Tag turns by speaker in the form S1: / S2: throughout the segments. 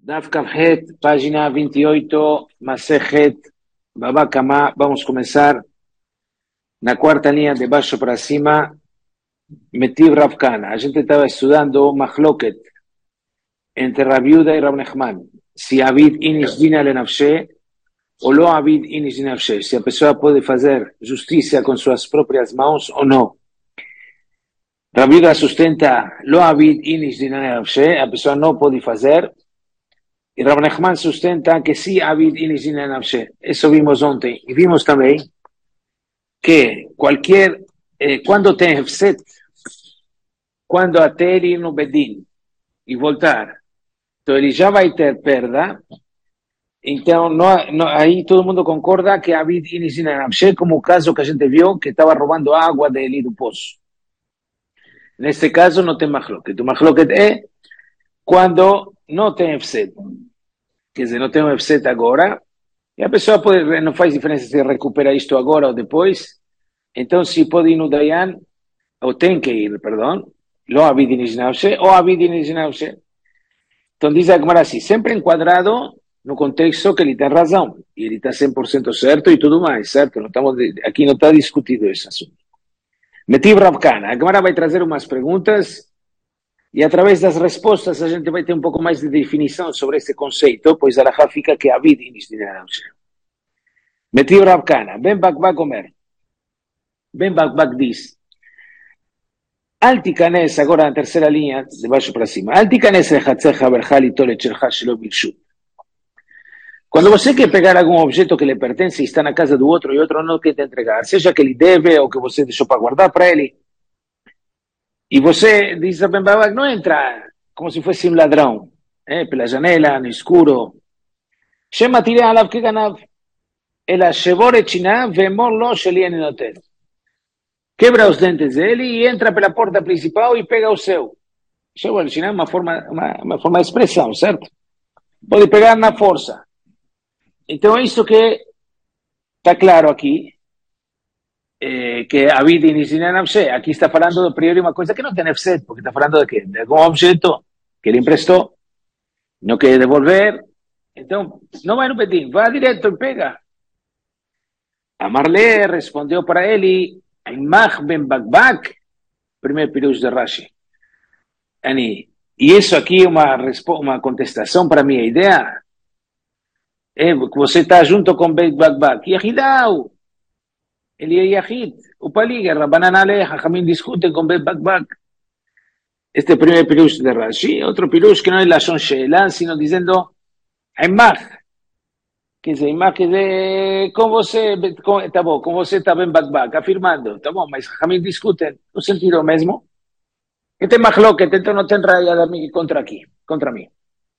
S1: Daf Kafhet, página 28, Masejet, Baba Kama. Vamos começar na quarta linha de baixo para cima, Metiv Rav Kana. A gente estava estudando Mahloket entre Rabi Yehuda e Rav Nachman. Se Abid Inish Dina Lenafshe ou Lo Abid Inish Dina Lenafshe. Se a pessoa pode fazer justiça com suas próprias mãos ou não. Rabi Yehuda sustenta Lo Abid Inish Dina Lenafshe. A pessoa não pode fazer. E Rav Nachman sustenta que sim, Abid Inish Dina Lenafshe. Isso vimos ontem. E vimos também que qualquer, quando tem Hefset, quando até ele ir no Bedin e voltar, então ele já vai ter perda. Então, aí todo mundo concorda que Abid Inish Dina Lenafshe, como o caso que a gente viu, que estava roubando água dele do poço. Neste caso, não tem Mahloket. O Mahloket é quando não tem Hefset. Quer dizer, não tem um Hefset agora, e a pessoa pode, não faz diferença se recupera isto agora ou depois. Então, se pode ir no Dayan, ou tem que ir, perdão, Lo Abid Inish Dina Lenafshe ou Abid Inish Dina Lenafshe. Então, diz a Gemara assim, sempre enquadrado no contexto que ele tem razão, e ele está 100% certo e tudo mais, certo? Não estamos, aqui não está discutido esse assunto. Metiv Rav Kana. A Gemara vai trazer umas perguntas e através das respostas a gente vai ter um pouco mais de definição sobre esse conceito, pois a Alahá fica que Abid Inish Dina Lenafshe. Metiv Rav Kana. Ben Bakbak Omer. Ben Bakbak diz, Al tikanes, agora na terceira linha, de baixo para cima, Al tikanes lechatzecha berchal itolet shelcha shelo bilshut. Quando você quer pegar algum objeto que lhe pertence e está na casa do outro e o outro não quer te entregar, seja que ele deve ou que você deixou para guardar para ele, e você diz a Ben Bakbak, não entra como se fosse um ladrão, pela janela, no escuro. Shema tirei alav que ganav, ela shevor et shinav ve'emor lo sheli ani noten. Quebra os dentes dele e entra pela porta principal e pega o seu. Shevor et shinav é uma forma de expressão, certo? Pode pegar na força. Então é isso que está claro aqui, que Abid Inish Dina Lenafshe. Aqui está falando a priori uma coisa que não tem Hefset, porque está falando de quê? De algum objeto que ele emprestou, não quer devolver, então não vai no Bedin, vai direto e pega. Amarle respondeu para ele, Aimach Ben Bakbak, primeiro pirush de Rashi. E isso aqui é uma contestação para a minha ideia. Que você está junto com Ben Bakbak. Yahidau. Ele é Yahid. O Paliga, Rabbanan Aleh, Hachamim discutem com Ben Bakbak. Este é o primeiro pirush de Rashi. Outro pirush que não é Lashon She'elah, sino dizendo Aimach. Quer dizer, Aimach é com você, tá bom, com você está Ben Bakbak, afirmando. Tá bom, mas Hachamim discutem no sentido mesmo. Que tem Mahloket, então não tem raia contra mim.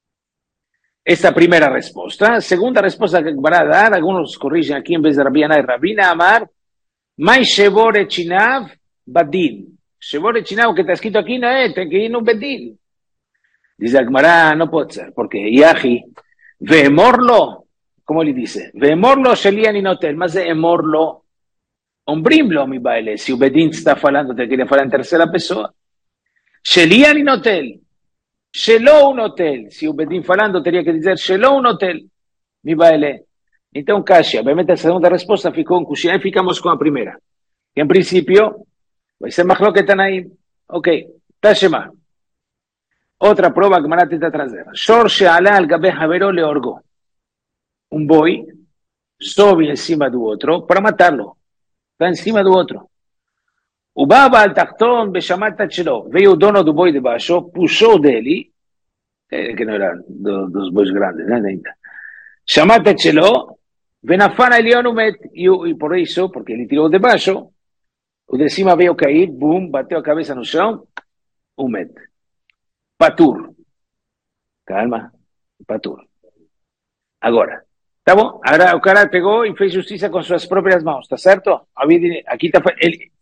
S1: Esta é a primeira resposta. A segunda resposta que vai dar, alguns corrigem aqui em vez de Rabbi Yanai, Rabina Amar, Mai Shevor et Shinav Badin. Shevor et Shinav, que está escrito aqui, não é, tem que ir no Bedin. Diz a Gemara, não pode ser, porque Yahi, Ve'emorlo, como ele disse, Ve'emorlo Sheli ani noten, mas é Emorlo, ombrimlo, mi baile, se o Bedin está falando, tem que falar em terceira pessoa. Sheli ani noten. Shelo un hotel. Se o Bedin falando, teria que dizer Shelo un hotel. Mi baile. Então, Kasha, obviamente a segunda resposta ficou em Kushia e ficamos com a primeira. Que, em princípio, vai ser Mahloket Tanaim. Ok. Tashema. Outra prova que Marat tenta trazer. Shor she'ala al gabe havero leorgo. Um boi sobe em cima do outro para matá-lo. Está em cima do outro. O Baba al Tachton Beshamat Shelo. Veio o dono do boi de baixo, puxou dele, que não era dos bois grandes, né, ainda. Shamat Shelo, Venafana Elion Umet, e por isso, porque ele tirou de baixo, o de cima veio cair, bum, bateu a cabeça no chão, Umet. Patur. Calma, Patur. Agora, tá bom? Agora o cara pegou e fez justiça com suas próprias mãos, tá certo? Aqui está ele.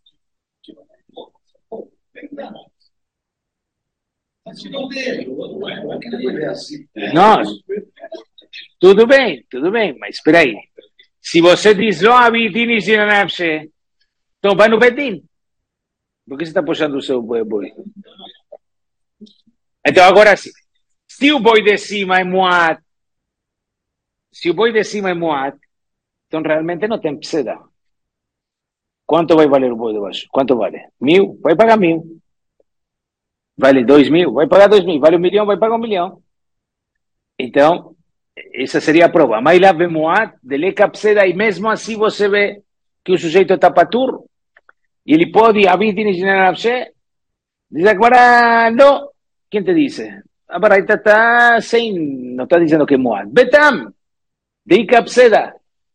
S1: Não, tudo bem, mas espera aí. Se você diz Lo Abid Inish Dina Lenafshe, então vai no Bedin. Por que você está puxando o seu boi? Então agora sim. Se o boi de cima é Muat, se o boi de cima é Muat, então realmente não tem pseda. Quanto vai valer o boi de baixo? Quanto vale? 1.000? Vai pagar 1.000. Vale 2.000? Vai pagar 2.000. Vale 1.000.000? Vai pagar 1.000.000. Então, essa seria a prova. Mas lá vem Muat, dele pseda, e mesmo assim você vê que o sujeito está patur, e ele pode, Abidin e Nafshe, diz agora, não. Quem te disse? A Baraita está sem, não está dizendo que é Muat. Betam, de pseda.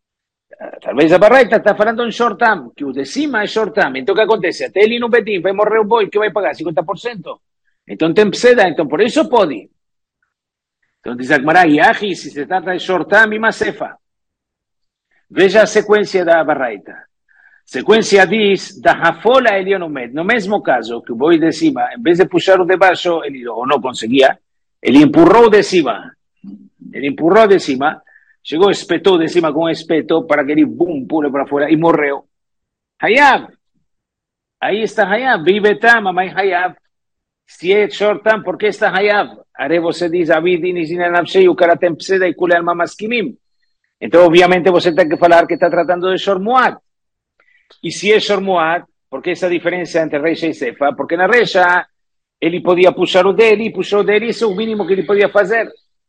S1: Talvez a Baraita está falando em short term, que o de cima é short term. Então o que acontece? Até ele no Betim vai morrer o boi, que vai pagar 50%. Então tem pseda, então por isso pode. Então diz a Gemara, Yahi, se se trata de short term, ima cefa. Veja a sequência da Baraita. Sequência diz, da Hafola Elionomed. No mesmo caso, que o boi de cima, em vez de puxar o de baixo, ele ou não conseguia, ele empurrou de cima. Ele empurrou de cima, chegou, espetou de cima com um espeto para que ele, bum, pule para fora e morreu. Hayab. Aí está Hayab. Vivetam, mas Hayab. Se é short term, por que está Hayab? Aí você diz, Abidin e Zinanavshei, o cara tem pseda e kule alma maskimim. Então, obviamente, você tem que falar que está tratando de short muad. E se é short muad, por que essa diferença entre Reisha e Sefa? Porque na Reisha, ele podia puxar o dele, puxou o dele, isso é o mínimo que ele podia fazer.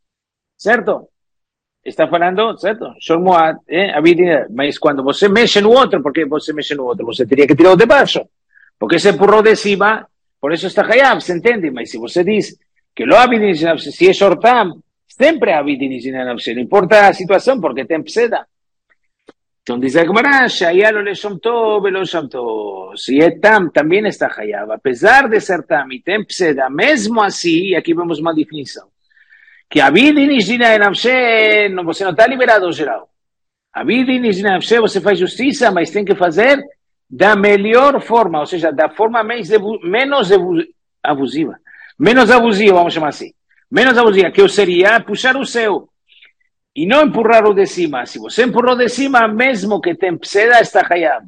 S1: Certo? Está falando, certo? Shormuat, mas quando você mexe no outro, por que você mexe no outro? Você teria que tirar o de baixo. Porque se empurrou de cima, por isso está hayab, se entende? Mas se você diz que lo abidin, se é shortam, sempre abidin, não importa a situação, porque tem pseda. Então diz a Gemara, shayalo le shomto, velo shomto. Se é tam, também está hayab. Apesar de ser tam e tem pseda, mesmo assim, e aqui vemos uma definição. Que a vida inicial Nafshe, você não está liberado geral. A vida inicial Nafshe, você faz justiça, mas tem que fazer da melhor forma, ou seja, da forma menos abusiva. Menos abusiva, vamos chamar assim. Menos abusiva, que seria puxar o seu e não empurrar o de cima. Se você empurrou de cima, mesmo que tem pseda, está hayab.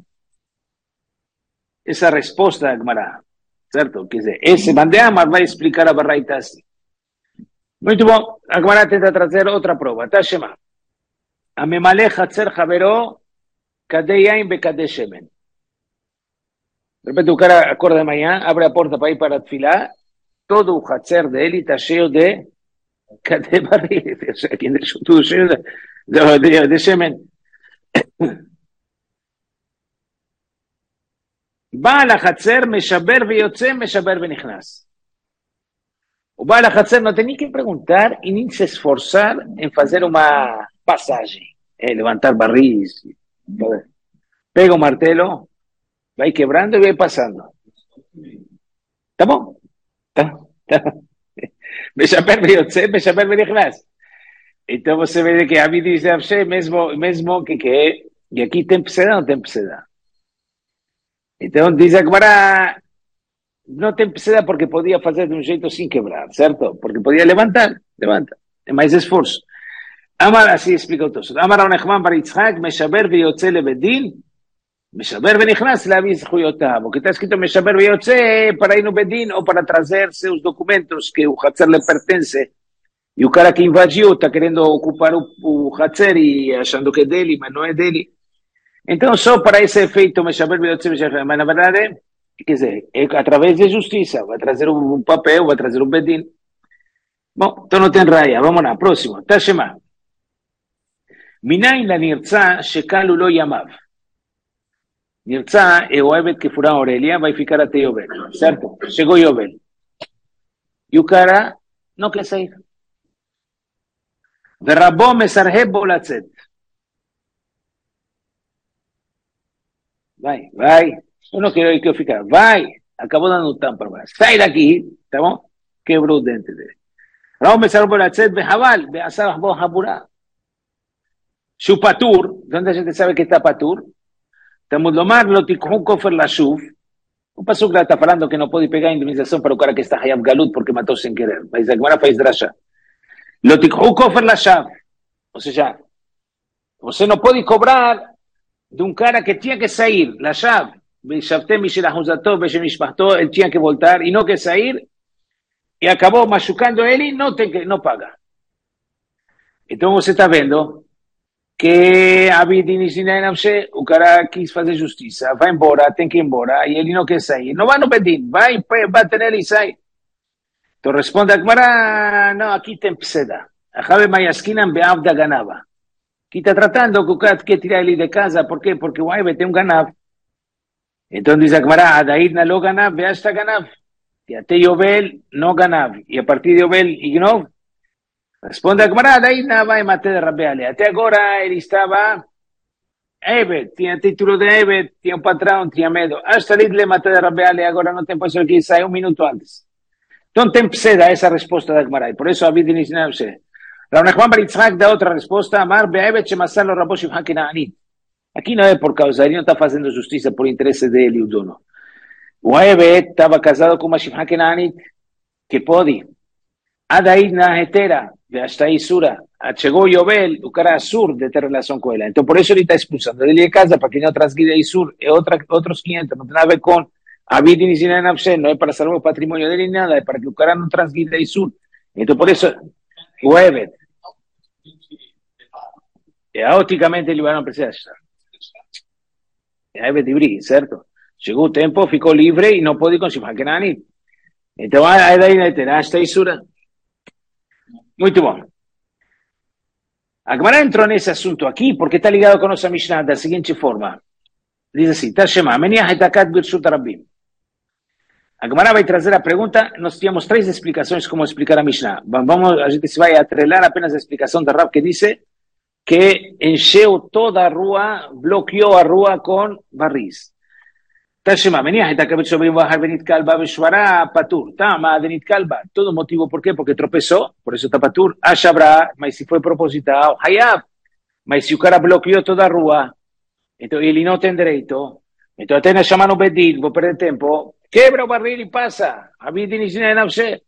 S1: Essa é a resposta da Gemara. Certo? Quer dizer, esse Bandeamar vai explicar a Baraita assim. Muito bom. Agora tenta trazer outra prova. Tá, Shema. Amemalech hatzer havero kadei yain bekadei shemen. De repente o cara acorda de manhã, abre a porta para ir para a tefilá, todo o hatzer dele está cheio de kadei barri, ou seja, aqui deixou tudo cheio de shemen. Baal hatzer meshaber veyotze, meshaber venichnas. O Baal HaChatzer não tem nem que perguntar e nem se esforçar em fazer uma passagem, levantar barris. Pega o martelo, vai quebrando e vai passando. Tá bom? Tá. Meshaber veyotze, meshaber venichnas. Então você vê que a vida diz mesmo que e aqui tem pseda ou não tem pseda? Então diz a Gemara, não tem pseda porque podia fazer de um jeito sem quebrar, certo? Porque podia levanta. É mais esforço. Amar, assim explica o Tosfot. Amar ao Nechman bar Yitzhak, meshaber veyotze lebedin, meshaber venichnas להביא זכויותיו. O que está escrito meshaber veyotze para ir no bedin ou para trazer seus documentos que o Hatzer lhe pertence. E o cara que invadiu está querendo ocupar o Hatzer e achando que é dele, mas não é dele. Então, só para esse efeito, meshaber veyotze, mas na verdade, quer dizer, é através de justiça, vai trazer um papel, vai trazer um bedin. Bom, então não tem raia, vamos lá, próximo, Tashema. Minayin la nirtza shekalu lo yamav. Nirtza é o evet que fura a orelha, vai ficar até Yovel, certo? Chegou Yovel. E o cara não quer sair. Verrabó mesarheb bo latzet. Vai. Eu não quero que eu ficar. Vai. Acabou dando um tampa para sai daqui, tá bom? Quebrou o dente dele. Verrabó mesarheb bo latzet behaval, beasar bo habura. Shu patur, onde a gente sabe que está patur? Estamos lomar lo tikhu kofer la shuf. O pasuk lá está falando que não pode pegar indemnização para o cara que está hayab galut porque matou sem querer. Mas a Gemara faz drasha. Lo tikhu kofer la shav. Ou seja, você não pode cobrar de um cara que tinha que sair, la shav. Ele tinha que voltar e não quer sair. e acabou machucando ele, não paga. Então você está vendo que a vida inicial o cara quis fazer justiça, vai embora, tem que ir embora, e ele não quer sair. Não vai no Bedin, vai, bate nele e sai. Então responde a Gemara, não, aqui tem pseda. Achabe Mayaskinan beavda ganava. Aqui está tratando que o cara quer tirar ele de casa, por quê? Porque o Aibe tem um ganav. Então diz a Gemara, Adaid na lo ganav, beasta ganav. E até Yovel não ganav. E a partir de Yovel ignov. Responde a Gemara, Adaid na vai matar de Rabeale. Até agora ele estava Ebed, tinha título de Ebed, tinha um patrão, tinha medo. Hasta ali le matar de Rabeale, agora não tem posição que sai minuto antes. Então tem pseda essa resposta da Gemara. E por isso a vida inicial é Rav Nachman bar Yitzhak dá outra resposta, Amar be'ebet shemassar lo rabo Shimon Kena'anit. Aqui não é por causa, ele não está fazendo justiça por interesse dele, o dono. O Ebed estava casado com uma Shimon Kena'anit, que pode. Adaí na hetera, hasta aí sura. Chegou o Yovel, o cara sur de ter relação com ela. Então por isso ele está expulsando ele de casa, para que não transgrida Isur, é outros 500, não tem nada a ver com a vida inicial na Nafshe, não é para salvar o patrimônio dele, nada, é para que o cara não transgrida Isur. Então por isso, o Ebed, caoticamente ele vai não precisar estar. É Ebed Ibri, certo? Chegou o tempo, ficou livre e não pode ir com Shimon Kena'anit. Então, aí daí na terá esta Isura. Muito bom. A Gemara entrou nesse assunto aqui porque está ligado com a nossa Mishnah da seguinte forma. Diz assim, Tashema, Meniach etakat birshut Rabbim. A Gemara vai trazer a pergunta, nós tínhamos 3 explicações como explicar a Mishnah. A gente se vai atrelar apenas a explicação da Rav que disse que encheu toda a rua, bloqueou a rua com barris. Tashema, Meniach etakat birshut Rabbim vahar benitkal ba beshvara patur. Tama benitkal ba. Todo motivo por quê? Porque tropeçou, por isso está patur. Ashabra, mas se foi proposital. Hayab, mas se o cara bloqueou toda a rua, então ele não tem direito. Então até nós chamamos o Bedin, vou perder tempo. Quebra o barril e passa. A vida inicial é Nafshe.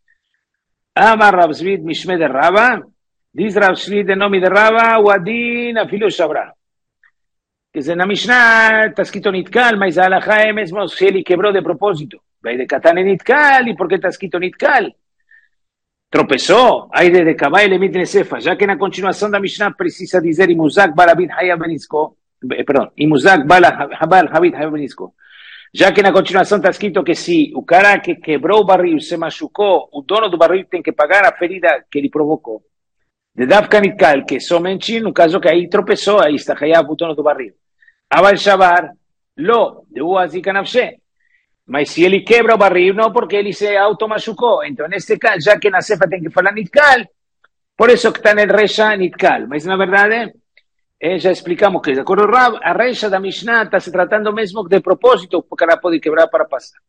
S1: Amar Rav Zvid Mishme de Rava. Diz Rav Zvid em nome de Rava, o Adin, a filho Shabra. Quer dizer, na Mishnah está escrito Nitkal, mas a Alahá é mesmo se ele quebrou de propósito. Vai de Katane Nitkal, e por que está escrito Nitkal? Tropeçou, aí de Kavai Lemit Nesefa, já que na continuação da Mishnah precisa dizer Imuzak Balabit Hayab Benisko, perdão, Imuzak Balabal Habit Hayab Benisko. Já que na continuação está escrito que se o cara que quebrou o barril se machucou, o dono do barril tem que pagar a ferida que ele provocou. De Dafka Nitkal, que somente no caso que aí tropeçou, aí está Hayab o dono do barril. Aval Shabar, lo, de Uazika Nafshe. Mas se ele quebra o barril, não porque ele se automachucou. Então, neste caso, já que na cefa tem que falar Nitkal, por isso que está no Reisha Nitkal. Mas, na verdade, já explicamos que, de acordo com Rav, a Reisha da Mishnah está se tratando mesmo de propósito, porque ela pode quebrar para passar.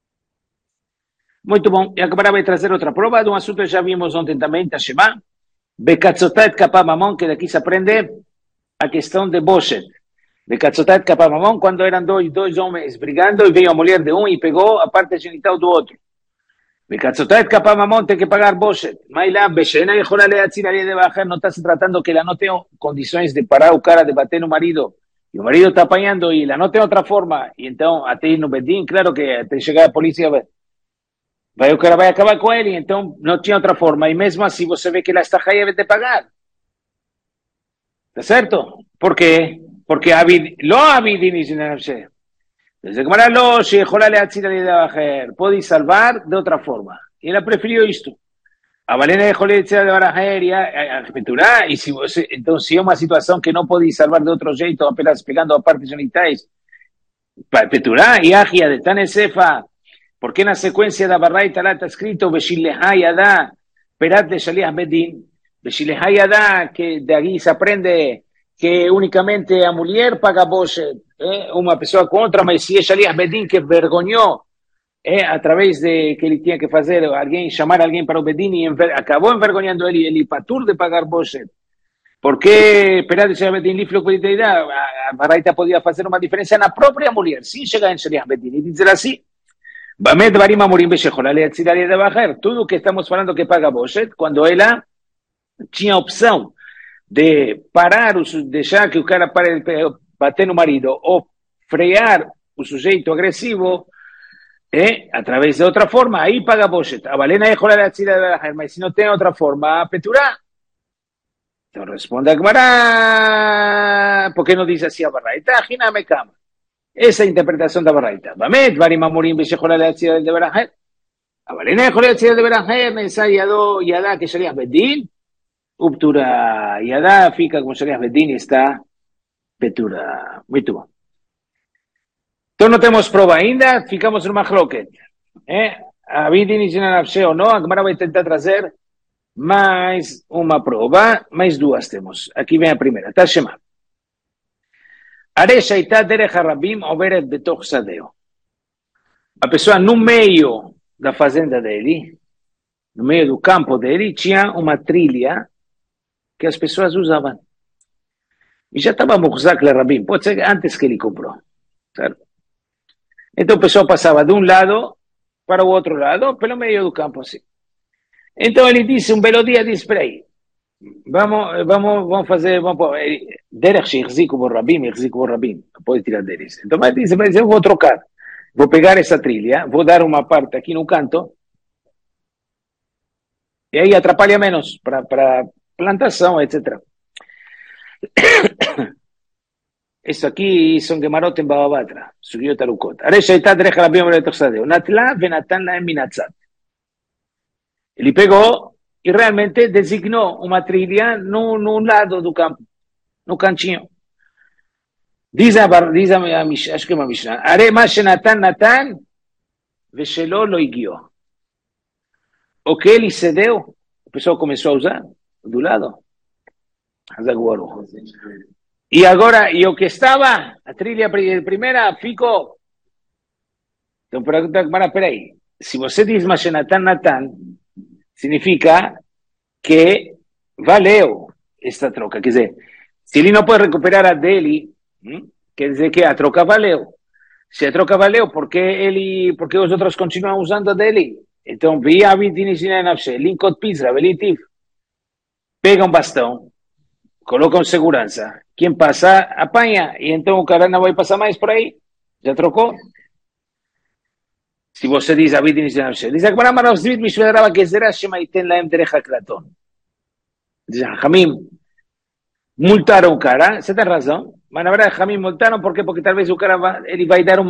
S1: Muito bom. E agora vai trazer outra prova de um assunto que já vimos ontem também, Tashema. Bekatzotat Kapamamon, que daqui se aprende a questão de Boshet. De Katzotat Kapamamon, quando eram dois homens brigando e veio a mulher de um e pegou a parte genital do outro. De Katzotat Kapamamon tem que pagar Boshet. Mas lá, Beshena e Jorale Atzirale de Bajar, não está se tratando que ela não tem condições de parar o cara de bater no marido. E o marido está apanhando e ela não tem outra forma. E então, até ir no Bedin, claro que até chegar a polícia, o cara vai acabar com ele. Então, não tinha outra forma. E mesmo assim, você vê que ela está aí de pagar. ¿Está certo? ¿Por quê? Porque לא הבידין is נפשה. Desde que Mara lo se יכולה להציל על ידי האחר, pode salvar de outra forma. E ela preferiu isto. A Valena יכולה להציל על ידי האחר e a repetirá, e se você, então se é uma situação que não pode salvar de outro jeito, apenas pegando a partes genitais, repetirá, e agia de Tanesefa, porque na sequência da Barraita lá está escrito, Beshilehai Yadá, Perat de Shaliach Bedin, Beshilehai Yadá, que de aquí se aprende que unicamente a mulher paga Boshet, uma pessoa com outra, mas se é Shaliach Bedin que vergonhou, a través de que ele tinha que fazer, chamar alguém para o Bedin e acabou envergonhando ele patur de pagar Boshet. Porque, Perat de Shaliach Bedin, a Baraita podia fazer uma diferença na própria mulher, sem chegar em Shaliach Bedin, e dizer assim, tudo que estamos falando que paga Boshet, quando ela tinha opção de parar, deixar que o cara pare de bater no marido ou frear o sujeito agressivo, a través de otra forma, ahí paga Boshet. A Valena dejó la tzira de Berajer, mas si no tiene otra forma, Peturá. Entonces responde a Gemara, ¿por qué no dice así a Barraita? Gina me cama. Esa interpretación de Barraita. Bamet, Varima Morim, dejó la tzira de Berajer. A Valena dejó la tzira de Berajer, necesaria Yadá, que sería Bedín. Uptura Yadá, fica como sería Bedín y está Petura. Muito bom. Então não temos prova ainda, ficamos no Mahloket. A vida inicial ou não, a Gemara vai tentar trazer mais uma prova, mais duas temos. Aqui vem a primeira, tá chamado. Areia está derech harabim overet betoch sadeo. A pessoa no meio da fazenda dele, no meio do campo dele, tinha uma trilha que as pessoas usavam. E já estava murzak rabim, pode ser antes que ele comprou, certo? Então o pessoal passava de um lado para o outro lado, pelo meio do campo, assim. Então ele disse, um belo dia, disse, espera aí, vamos fazer, derech shechziku bo rabim, pode tirar deles. Então ele disse, mas eu vou trocar, vou pegar essa trilha, vou dar uma parte aqui no canto, e aí atrapalha menos para plantação, etc. Isso aqui são Gemarot em Bava Batra, Sugiot Arukot. Areia está derech rabim overet betoch sadeo. Natla venatan lahem minatzat. Ele pegou e realmente designou uma trilha no lado do campo, no cantinho. Diz a Mishnah, acho que é uma Mishnah, Are ma shenatan natan, veshelo lo higio. O que ele cedeu, o pessoal começou a usar do lado. E agora, e o que estava, a trilha primeira, ficou. Então, para peraí, se você diz ma shenatan natan, significa que valeu esta troca. Quer dizer, se ele não pode recuperar a dele, quer dizer que a troca valeu. Se a troca valeu, porque os outros continuam usando a dele? Então, via linkot pizra, velitiv. Pega um bastão, coloca um segurança. Quem passa, apanha. E então o cara não vai passar mais por aí. Já trocou? Se você diz a vida inicial, diz a Gemara Maravzvit Mishvedrava Gezerah Shema Iten Laem Derech HaKlaton. Diz a Hamim, multaram o cara, você tem razão, mas na verdade Hamim multaram por quê? Porque talvez o cara ele vai dar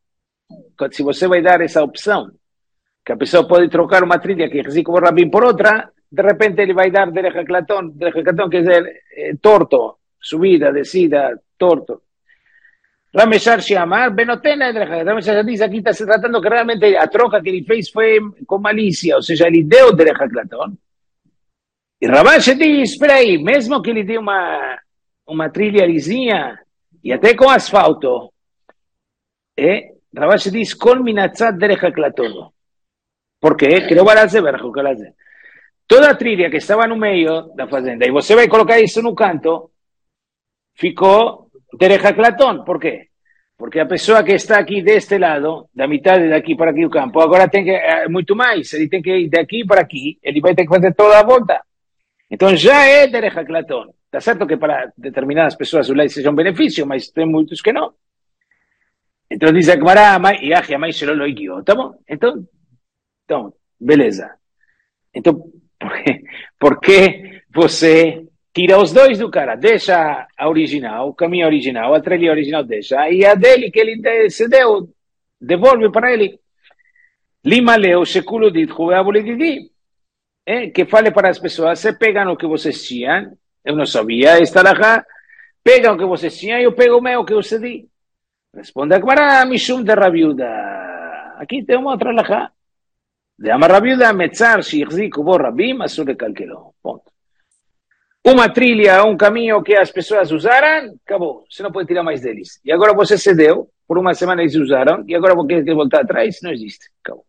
S1: se você vai dar essa opção, que a pessoa pode trocar uma trilha que é como Rabim por outra, de repente ele vai dar Derech HaKlaton, quer dizer, torto, subida, descida, torto. Rameshar Shiamar, Benotena, Rameshar diz aqui, está se tratando que realmente a troca que ele fez foi com malícia, ou seja, ele deu Derech HaKlaton. E Ravash diz, espera aí, mesmo que ele deu uma trilha lisinha, e até com asfalto, Ravash diz, Kol minatzat Derech HaKlaton. Por quê? Que não vai fazer, toda a trilha que estava no meio da fazenda, e você vai colocar isso no canto, ficou Derech HaKlaton. Por quê? Porque a pessoa que está aqui deste lado, da metade daqui para aqui do campo, agora tem que, muito mais, ele tem que ir daqui para aqui, ele vai ter que fazer toda a volta. Então já é Derech HaKlaton. Está certo que para determinadas pessoas o lei seja um benefício, mas tem muitos que não. Então diz a Gemara, tá bom? Então, beleza. Então, por que você tira os dois do cara? Deixa a original, o caminho original, a trilha original deixa, e a dele que ele cedeu, devolve para ele. Lima leu, shekulo dit, juveabulididi. Que fale para as pessoas, você pega o que vocês tinham, eu não sabia, está lá, pega o que vocês tinham, eu pego o meu que eu cedi. Responde a Gemara, Mishum de Rabiuda. Aqui tem uma outra lá. De Amar Rabiuda, Metzar, Shirziku, Bo Rabim, Asur Calquelo. Ponto. Uma trilha, um caminho que as pessoas usaram, acabou. Você não pode tirar mais deles. E agora você cedeu, por uma semana eles usaram, e agora você quer voltar atrás? Não existe. Acabou.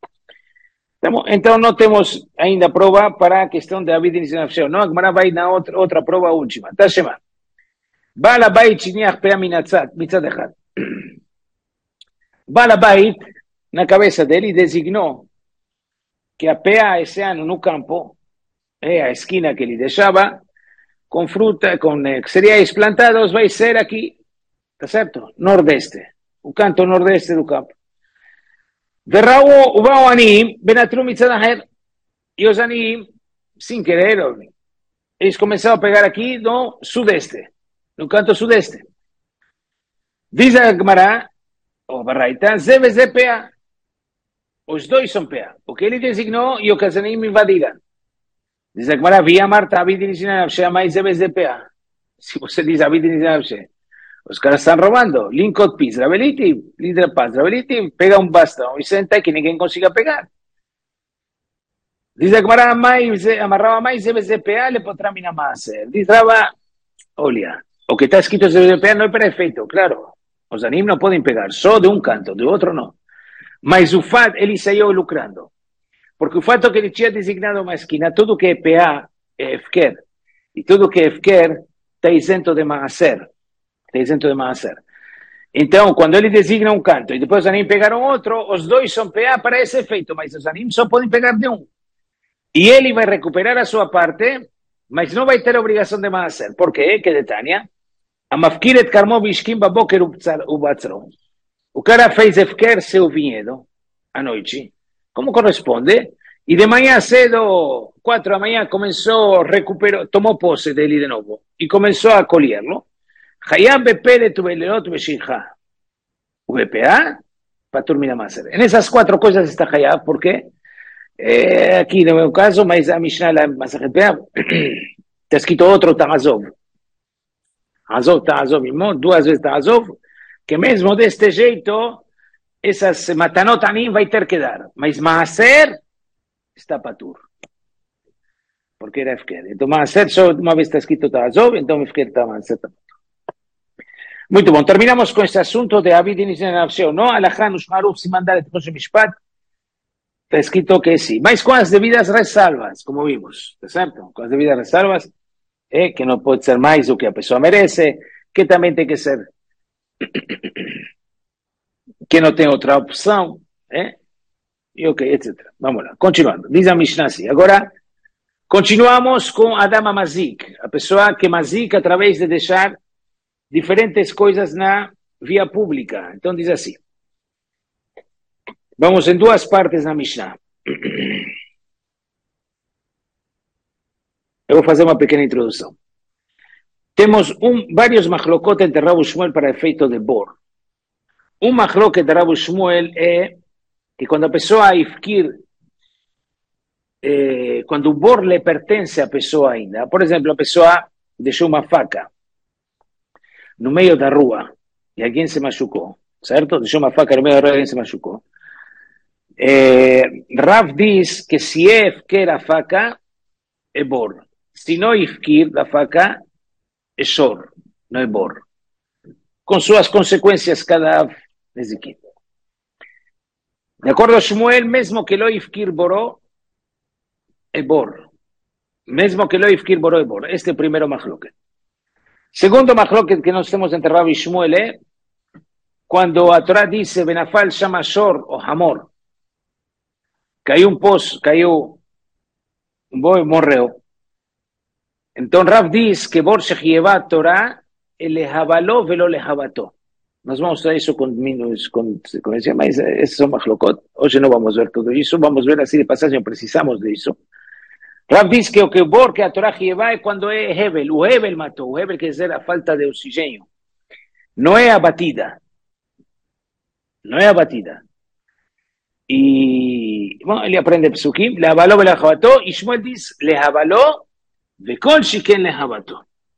S1: Então não temos ainda prova para a questão da vida inicial. Não, a Gemara vai na outra prova última. Está chamando. Baal Habait shiniach pea mitzad echad. Baal Habait, na cabeça dele, designou que a pea esse ano no campo, a esquina que ele deixava, com fruta, com cereais plantados, vai ser aqui, tá certo? Nordeste, o canto nordeste do campo. Derrao ubao anim, benatru mitzadaher. Y os anim, sin querer, ellos comenzaron a pegar aquí, no, sudeste, no canto sudeste. Dice a Gemara, o Barraita, zebe ze pea. Os dois são pea. Porque ele designou e o casanim invadiram. Diz a Gemara, via Marta, a vida inicial, mais zebe ze pea. Se você diz a vida inicial, os caras estão roubando. Linkot pis, Rabeliti, líder paz, Rabeliti, pega um bastão e senta que ninguém consiga pegar. Diz a Gemara, amarrava mais zebe ze pea, le potrá mina maser. Diz Rava, olha, o que está escrito zebe ze pea não é perfeito, claro. Os anim não podem pegar, só de um canto, de outro não. Mas o fato, ele saiu lucrando. Porque o fato que ele tinha designado uma esquina, tudo que é PA é Efker. E tudo que é Efker está isento de Maaser. Está isento de Maaser. Então, quando ele designa um canto e depois os anim pegaram outro, os dois são PA para esse efeito, mas os anim só podem pegar de um. E ele vai recuperar a sua parte, mas não vai ter a obrigação de Maaser. Por quê? Que de Tânia, a Mafkiret Karmo Bishkim Baboker Ubatzron. O cara fez Efker seu vinhedo à noite, como corresponde, e de manhã cedo, 4 da manhã, começou, recuperou, tomou posse dele de novo, e começou a colhê-lo. Hayab Beperet Ubelelot Beshirha. O BPA, para terminar mais. Nessas 4 coisas está Hayab, porque aqui no meu caso, mas a Mishnah, a Masachet BPA, está escrito outro Ta'azov. Ta'azov, irmão, 2 vezes Ta'azov, que mesmo deste jeito, essas matanot anim vai ter que dar. Mas Maaser está patur. Porque era Efker. Então Maaser só uma vez está escrito Ta'azov, então Efker está Maaser. Muito bom. Terminamos com esse assunto de Abid Iniciação. Não, Alachá nos Maruf, se mandar este próximo Mishpat, está escrito que sim. Mas com as devidas ressalvas, como vimos. Está certo? Com as devidas ressalvas, que não pode ser mais do que a pessoa merece, que também tem que ser que não tem outra opção, e ok, etc. Vamos lá, continuando. Diz a Mishnah assim. Agora, continuamos com Adam Mazik, a pessoa que Mazik através de deixar diferentes coisas na via pública. Então diz assim. Vamos em 2 partes na Mishnah. Eu vou fazer uma pequena introdução. Temos vários machlokot entre Rav Shmuel para efeito de bor. Um machlokot de Rav Shmuel é que quando a pessoa ifkir, quando o bor lhe pertence à pessoa ainda, por exemplo, a pessoa deixou uma faca no meio da rua e alguém se machucou, certo? Deixou uma faca no meio da rua e alguém se machucou. Rav diz que se é ifkir a faca, é bor. Se não ifkir da faca, é shor, não é bor. Com suas consequências cada nezikim. De acordo a Shmuel, mesmo que lo ifkir boró, é bor. Mesmo que lo ifkir boró, é bor. Este é o primeiro machloket. Segundo machloket que nós temos entre Rav e Shmuel é quando a Torá diz Benafal chama shor ou hamor. Caiu um poço, caiu um boi, morreu. Então Rav diz que bor shechieva a Torá ele jabaló velo le jabató. Nós vamos ver isso com decía, mas esses são machlokot. Hoje não vamos ver tudo isso, vamos ver assim de passagem, precisamos disso. Rav diz que o que bor que a Torá chieva é quando é Hebel. O Hebel matou, o Hebel quer dizer a falta de oxigênio. Não é a batida. Não é a batida. E bom, ele aprende psukim, le jabaló velo le jabató, e Shmuel diz, le jabaló וכל שכן להבתו.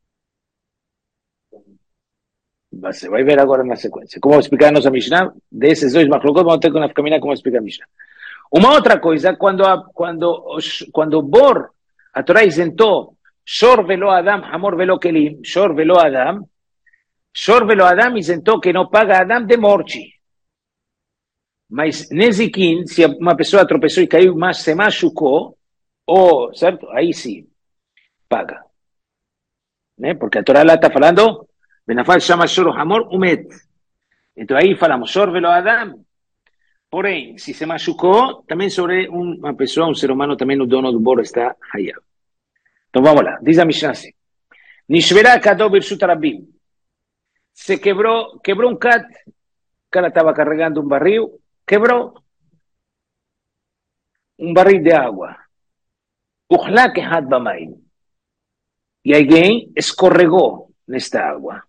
S1: Você vai ver agora na sequência. Como explicar a nossa Mishnah? Desses 2 machlokot, vamos ter que na caminhar como explicar a Mishnah. Uma outra coisa, quando Bor, a Torá isentou, Shor velo Adam, Hamor velo Kelim, Shor velo Adam isentou que não paga Adam de morte. Mas Nezikin, se uma pessoa tropeçou e caiu, mas se machucou, ou, certo? Aí sim. Paga. Porque a Torá lá está falando Benafal chama Shor Hamor Umet. Então aí falamos Shor velo Adam. Porém, se se machucou, também sobre uma pessoa, um ser humano, também o dono do boro está hayab. Então vamos lá. Diz a Mishnah assim. Nishvera Kadó Birshut Rabim. Se quebrou um cat. O cara estava carregando um barril. Quebrou. un barril de agua. Uhlak ehad bamaim. Y alguien escorregó en esta agua.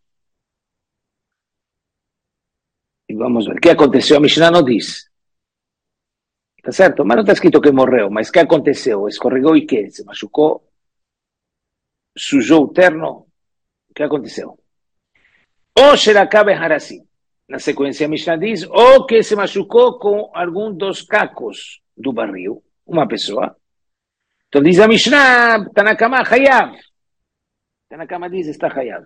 S1: Y vamos a ver, ¿qué aconteció? A Mishnah no dice. ¿Está cierto? Mas no está escrito que morreu, mas ¿qué aconteció? ¿Escorregó y qué? ¿Se machucó? ¿Sujó o terno? ¿Qué aconteció? O Sheracabe Harasi. Na sequência, Mishnah diz, ou que se machucou com algum dos cacos do barril, uma pessoa. Então diz a Mishnah, Tanakama Hayav. Tanakama diz, está Hayav.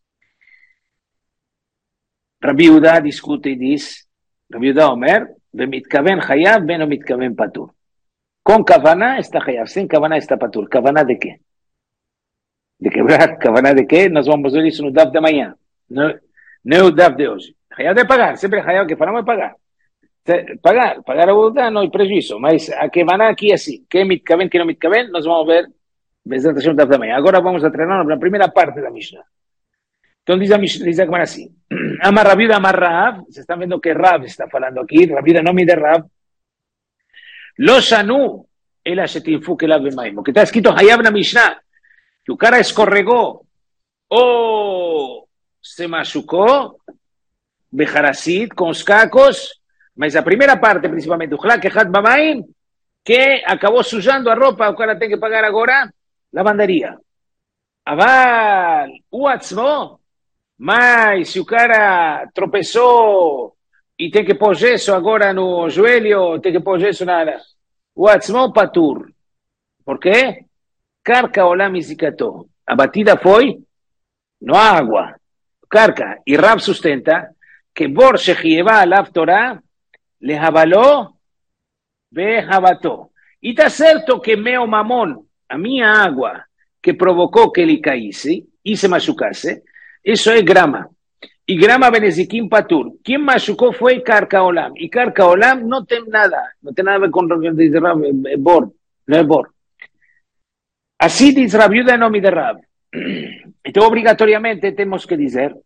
S1: Rabi Yehuda discute e diz, Rabi Yehuda Omer, Bemitkaven Hayav, Beno Mitkaven Patur. Com Kavaná está Hayav, sem Kavaná está Patur. Kavaná de quê? De quebrar, Kavaná de quê? Nós vamos ver isso no DAF de amanhã. Não é o DAF de hoje. Hayab de pagar, sempre Hayab que falamos é pagar. Pagar a voluntad não é prejuízo, mas a que van aqui assim, que mitkaven, que não mitkaven, nós vamos ver Bezat Hashem da manhã. Agora vamos a treinar na primeira parte da Mishnah. Então diz a Mishnah, diz a Gemara assim, Amar Rabida, Amar Rav, vocês estão vendo que Rav está falando aqui, Rabida nome de Rav, Lo Shanu, Ela Shetinfu Kelav Bemaim, que está escrito Hayab na Mishnah, que o cara escorregou, ou se machucou, Bejaracit, com os cacos, mas a primeira parte, principalmente, o Hlak Echad Bamaim, que acabou sujando a roupa, o cara tem que pagar agora lavanderia. Aval, o atzmo, mas se o cara tropeçou e tem que pôr gesso agora no joelho, tem que pôr gesso na... O atzmo patur. Por quê? Karka olam izikato. A batida foi no água. Karka. E Rab sustenta que Bor Shechieva Alav Torah le jabaló ve jabató. E está certo que meu mamón, a minha água, que provocou que ele caísse e se machucasse, isso é grama. E grama benezikim patur. Quem machucou foi Karka Olam. E Karka Olam não tem nada a ver com Bor, não é Bor. Assim diz Rabi Yehuda em nome de Rab. Então, obrigatoriamente, temos que dizer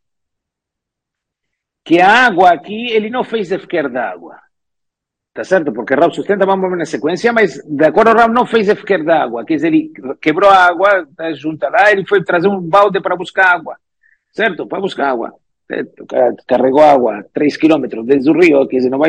S1: que a água aqui, ele não fez efker da água. Tá certo? Porque Rab sustenta, vamos ver na sequência, mas de acordo Rab não fez efker da água. Quer dizer, ele quebrou a água, junta lá, ele foi trazer um balde para buscar água. Certo? Para buscar água. Carregou água 3 quilômetros desde o rio, quer dizer, não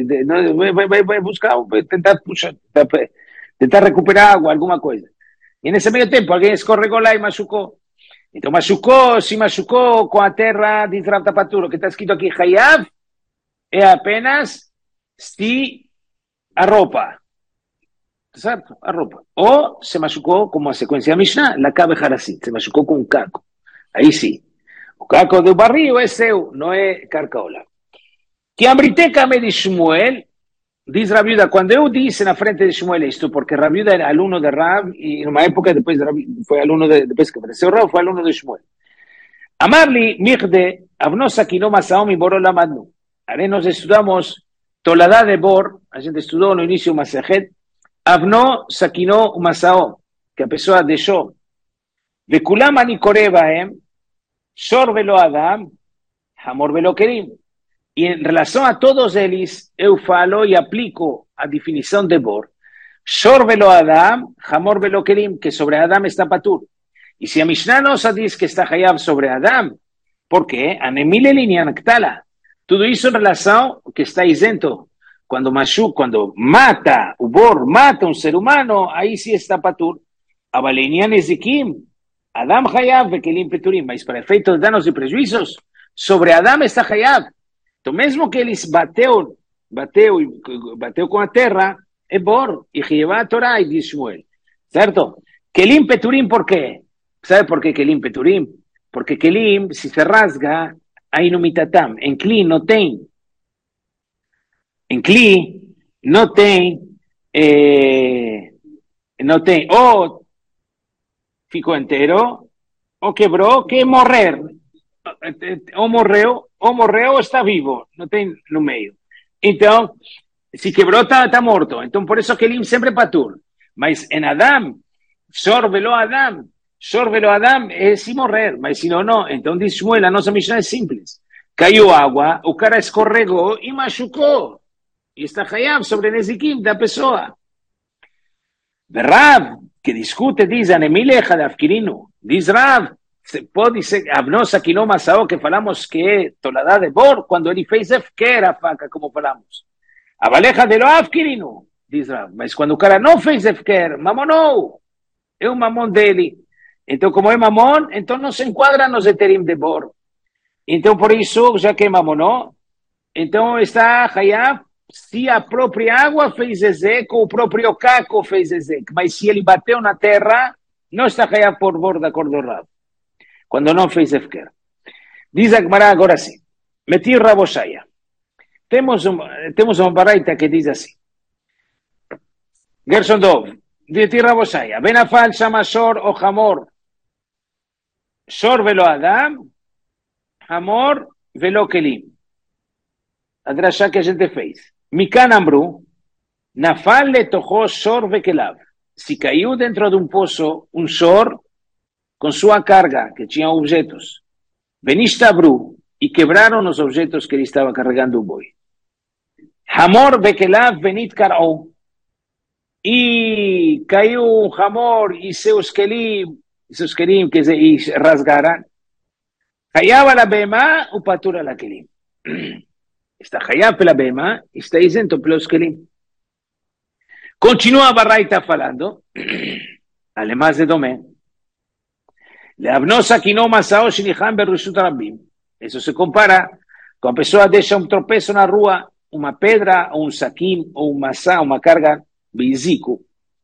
S1: vai buscar, vai tentar puxar, tentar recuperar água, alguma coisa. E nesse meio tempo, alguém escorregou lá e machucou. Então, se machucou com a terra de Israel Tapaturo, que está escrito aqui, Hayav, é apenas se a roupa. Certo? A roupa. Ou se machucou, como a sequência Mishnah, la cabe harassit, se machucou com um caco. Aí sim. O caco do barril é seu, não é carcaola. Que amriteca me de Shmuel, diz Rabi Yehuda, quando eu disse na frente de Shmuel isto, porque Rabi Yehuda era aluno de Rab, e numa época depois foi aluno depois que apareceu Rab, foi aluno de Shmuel. Amarli, mirde, avno sakino masaom e boro lamadnu. Aí nós estudamos Toladá de Bor, a gente estudou no início o Masejet, avno sakino masaom, que a pessoa deixou. Vekulam ani korebahem, shor velo adam, hamor velo kerim. E em relação a todos eles, eu falo e aplico a definição de Bor. Shor velo Adam, Hamor velo Kerim, que sobre Adam está patur. E se a Mishnah nossa diz que está Hayav sobre Adam, por quê? Anemile linyan ktala. Tudo isso em relação que está isento. Quando mata, o Bor mata um ser humano, aí sim está patur. Avalinian ezikim, Adam Hayav ve Kelim peturim. Mas para efeitos de danos e prejuízos, sobre Adam está Hayav. Então, mesmo que eles bateu com a terra, é Bor, e Jeová a Torá, e diz Shmuel. Certo? Kelim Peturim, por quê? Sabe por que Kelim Peturim? Porque Kelim, se rasga, aí no mitatam. Em Kli não tem. Em Kli não tem. Não tem. Ou ficou inteiro, ou quebrou, que é morrer. Ou morreu ou está vivo, não tem no meio. Então, se quebrou, está morto. Então, por isso que ele sempre patur. Mas em Adam, sorvelo Adam é se morrer, mas se não. Então, diz Shmuel, a nossa Mishnah é simples. Caiu água, o cara escorregou e machucou. E está Hayav sobre Nezikim da pessoa. Rav, que discute, diz, Anemileja de Afkirino, diz Rav, pode ser, Avnos aqui no Masao, que falamos que é Toladá de Bor, quando ele fez Efker a faca, como falamos. A Valeja de lo Afkirino, diz Rav, mas quando o cara não fez Efker, mamonou, é o mamon dele. Então, como é mamon, então não se enquadra nos Eterim de Bor. Então, por isso, já que é mamonou, então está Hayab, se a própria água fez Ezek, ou o próprio caco fez Ezek, mas se ele bateu na terra, não está Hayab por Bor, de acordo com Rav, quando não fez Efker. Diz a Gemara agora sim, Metir Raboshaya. Temos uma baraita que diz assim, Gerson Dov, Metir Raboshaya, Benafal Shamashor o Hamor, Shor velo Adam, Hamor velo Kelim. A drashá que a gente fez. Mikan Amru, Nafal le tochó Shor vekelav. Se caiu dentro de um poço, um Shor, com sua carga, que tinha objetos. Benistabru, e quebraram os objetos que ele estava carregando o boi. Hamor vekelav benit kar'o. E caiu um Hamor e seus kelim, quer dizer, e rasgaram. Hayab la bema, o patura la kelim. Está Hayab pela bema, está isento pelos kelim. Continua a Baraita falando, además de Domé, Leavnos aqui no Masao Shinicham Berrishut Rabbim. Isso se compara com a pessoa deixa um tropeço na rua, uma pedra, ou um saquim, ou um maçã, uma carga, beiziko.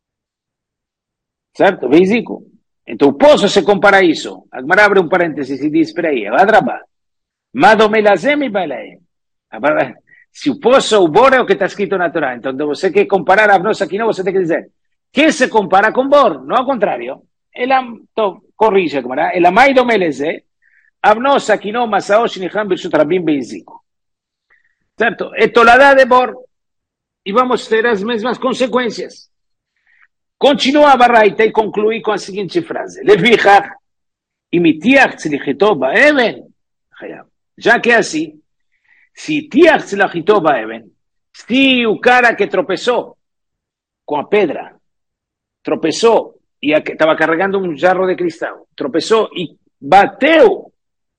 S1: Certo? Beiziko. Então o poço se compara a isso. Agora abre um parênteses e diz, espera aí, Adraba, Madomelazem e Balaem. Se o poço, o bor é o que está escrito na Torá. Então, você quer comparar a nós aqui, não, você tem que dizer que se compara com bor, não ao contrário. Ela, corrige a Gemara, ela mais do meleze, a nós aqui não, mas a hoje niham birshut rabim beiziko. Certo? É toladá de bor. E vamos ter as mesmas consequências. Continua a Baraita e conclui com a seguinte frase. Levichach, imitiach tzlichito ba'even, já que é assim, se tiach tzlichito ba'even, se o cara que tropeçou com a pedra, tropeçou e estava carregando um jarro de cristal, tropeçou e bateu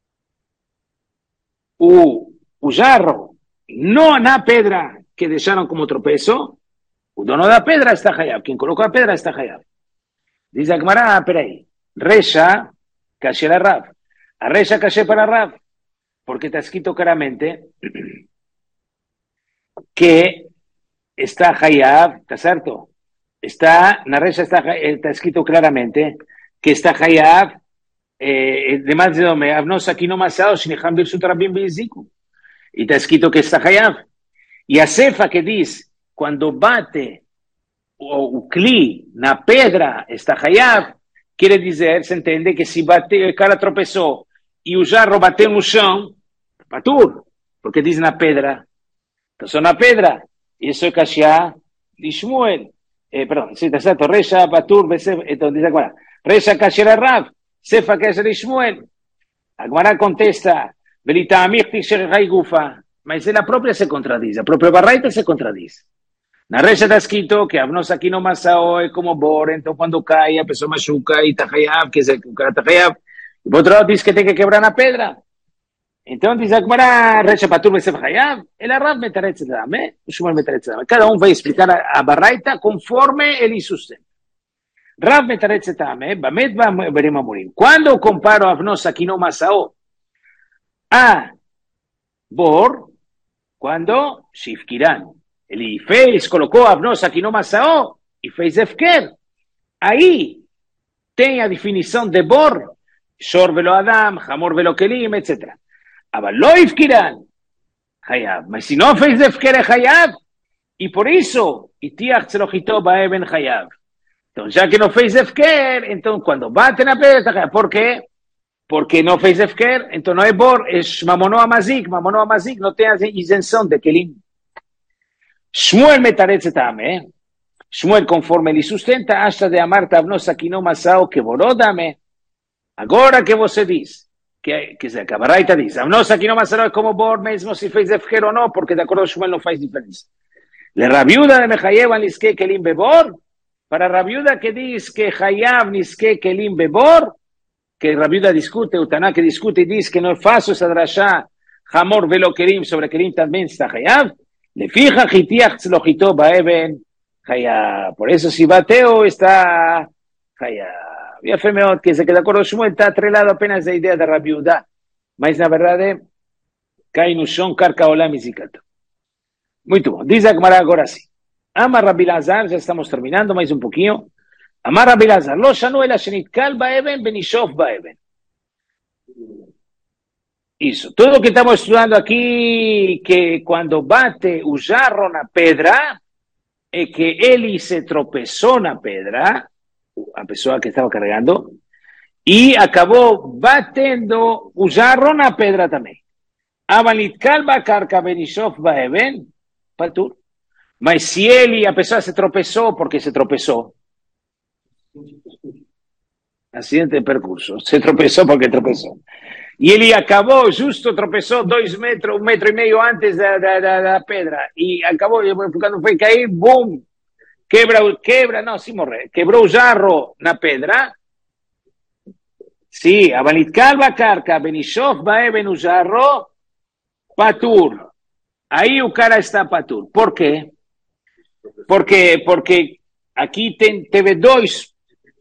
S1: o jarro não na pedra que deixaram como tropeço, o dono da pedra está Hayab, quem colocou a pedra está Hayab. Diz a Gemara, peraí, Resha, Kasher a Rav. A Resha Kasher para Rav, porque está escrito claramente que está Hayab, ¿está certo? Na Resha está escrito claramente que está Hayab, demais de nome, Avnos aqui no Masao, Shinecham Birshut Rabim Beiziko. E está escrito que está Hayab. E a Sefa que diz, quando bate o Kli na pedra, está Hayab, quer dizer, se entende que se bate, o cara tropeçou e o jarro bateu no chão, patur, porque diz na pedra. Então, só na pedra. Isso é Kashia de Shmuel. Perdão, sim, está certo. Resha, patur, então diz agora. Resha Kashia Rav, Sefa Kashia de Shmuel. A Gemara contesta, Velita'amich Tisherechai Gufa. Mas ela própria se contradiz, a própria Baraita se contradiz. Na Resha está escrito que Avnos aqui no Masao é como bor, então quando cai a pessoa machuca e está Hayab, quer dizer, o cara está Hayab. E por outro lado diz que tem que quebrar na pedra. Então diz a Gemara, Resha Patur Besef Hayab, ela Rav Metaretz Dame, o Shmuel Metaretz Dame. Cada um vai explicar a Baraita conforme ele sustenta. Rav Metaretz Dame, Bamet Barim Amurim. Quando eu comparo Avnos aqui no Masao a bor, quando Shifkiran, ele fez, colocou Avnos aqui no Masao e fez Efker. Aí tem a definição de bor, Shor velo Adam, Hamor velo Kelim, etc. Mas lo Ifkiran, Hayab. Mas se não fez Efker é Hayab, e por isso, Itiach Tzlochito Baeben Hayab. Então, já que não fez Efker, então quando bate na pedra, está Hayab. Por quê? Porque não fez Efker, então não é bor, é Mamono Amazik. Mamono Amazik não tem a isenção de Kelim. Shmuel Metaretz Dame, Shmuel, conforme ele sustenta, acha de amar Avnos aqui no Masao que boró dame. Agora que você diz, que a Baraita diz, Avnos aqui no Masao é como bor, mesmo se fez Efker ou não, porque de acordo com Shmuel não faz diferença. Le Rabiuda de Mechayev Aliske Kelim Bebor, Para Rabiuda que dice que Hayav Niske Kelim Bebor, que Rabiuda discute, Utaná que discute y dice que no es fácil esa drashá, Hamor Velo Kelim, sobre Kelim también está Hayav, le fija Hitiach Tzlojito Baeben Hayav. Por eso si bateo está Hayav. Y Afemeot, que se queda con Shmuel, está atrelado apenas la idea de Rabiuda. Mas na verdade, cai no chão, carca olam e zikato. Muito bom. Diz a Gemara agora sim. Amar Rabi Lazar, já estamos terminando, mais um pouquinho. Amar Rabi Lazar, lo shanu ela shenitkal baeben benishov baeben. Isso. Tudo que estamos estudando aqui, que quando bate o jarro na pedra, é que ele se tropeçou na pedra, a pessoa que estava carregando, e acabou batendo o jarro na pedra também. Avalitkal bakarka benishov baeben, patur. Mas se ele, a pessoa se tropeçou, porque se tropeçou. Acidente de percurso. Se tropeçou porque tropeçou. E ele acabou, justo tropeçou 2 metros, 1,5 metros antes da pedra. E acabou, quando foi cair, bum! Quebra, não, se morrer. Quebrou o jarro na pedra. Sim, avalitkal bakarka benishov baeben o jarro, patur. Aí o cara está patur. Por quê? Porque aqui teve dois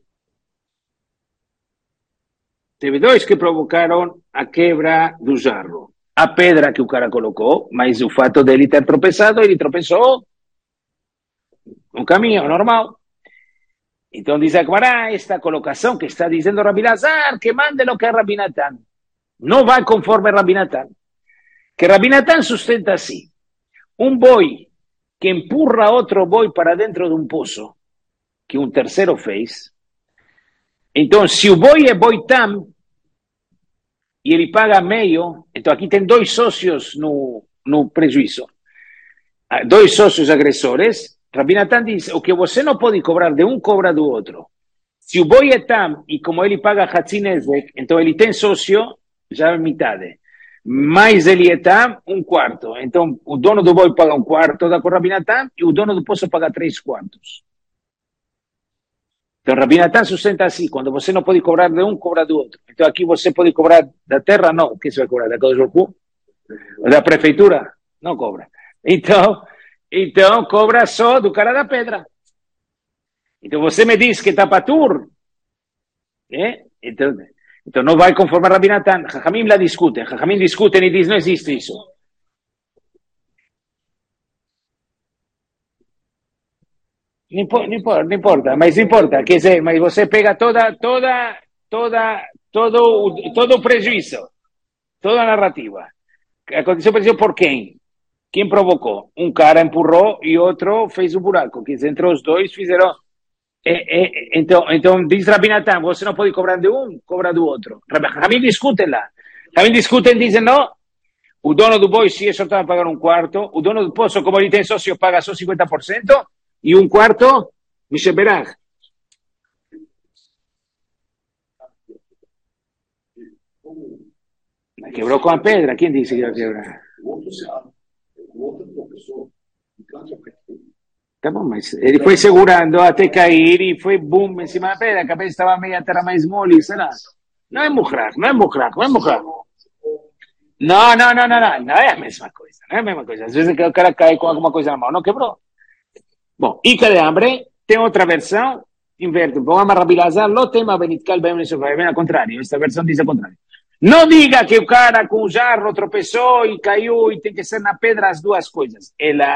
S1: que provocaram a quebra do jarro. A pedra que o cara colocou, mas o fato dele ter tropeçado, ele tropeçou no caminho normal. Então diz a Gemara, esta colocação que está dizendo Rabi Lazar, que mande lo que é Rabi Natan. Não vai conforme Rabi Natan. Que Rabi Natan sustenta assim. Um boi que empurra outro boi para dentro de um poço, que um terceiro fez. Então, se o boi é boi tam, e ele paga meio, então aqui tem 2 sócios no prejuízo. 2 sócios agressores. Rabi Natan diz, o que você não pode cobrar de um, cobra do outro. Se o boi é tam, e como ele paga Hatzinezek, então ele tem sócio, já é metade. Mais ele é tam, 1/4. Então, o dono do boi paga 1/4 da Rabi Natan, e o dono do poço paga 3/4. Então, Rabi Natan sustenta assim, quando você não pode cobrar de um, cobra do outro. Então, aqui você pode cobrar da terra? Não. O que você vai cobrar? Da Kadosh Baruch Hu? Da prefeitura? Não cobra. Então, cobra só do cara da pedra. Então, você me diz que está patur. Então, não vai conforme a Rabi Natan. Jajamim la discutem. Jajamim discutem e diz, não existe isso. Não importa, mas importa. Quer dizer, mas você pega todo o prejuízo, toda a narrativa. Aconteceu o prejuízo por quem? Quem provocou? Um cara empurrou e outro fez o buraco. Quer dizer, entre os dois fizeram... Então diz Rabi Natan, você não pode cobrar de um, cobra do outro. Rabin discutem lá. Rabin discutem, dizem, não, o dono do boi, se é sorteado, vai pagar 1/4, o dono do poço, como ele tem sócio, paga só 50%, e 1/4, Misha Berach. Quebrou com a pedra, quem disse que ia quebrar? O outro professor, tá bom, mas ele foi segurando até cair e foi boom em cima da pedra, a cabeça estava meia terra mais mole, sei lá. Não é mukrak. Não é a mesma coisa. Às vezes o cara cai com alguma coisa na mão, não quebrou. Bom, Ica de Hambre, tem outra versão, inverte, vamos a Rabi Lazar, lo tema benitkal bem ao contrário, esta versão diz ao contrário. Não diga que o cara com o jarro tropeçou e caiu e tem que ser na pedra as duas coisas.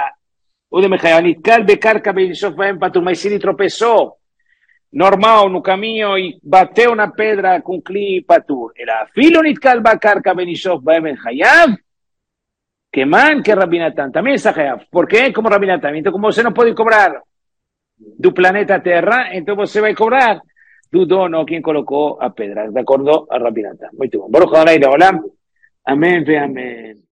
S1: Mas se ele tropeçou normal no caminho e bateu na pedra com cli patur. Era filho nitkal bakarka benishov baemen hayav, que man que Rabi Natan também está hayav. Por quê? Como Rabi Natan. Então, como você não pode cobrar do planeta Terra, então você vai cobrar do dono quem colocou a pedra. De acordo a Rabi Natan. Muito bom. Baruch Adonai Leolam. Amém ve amém.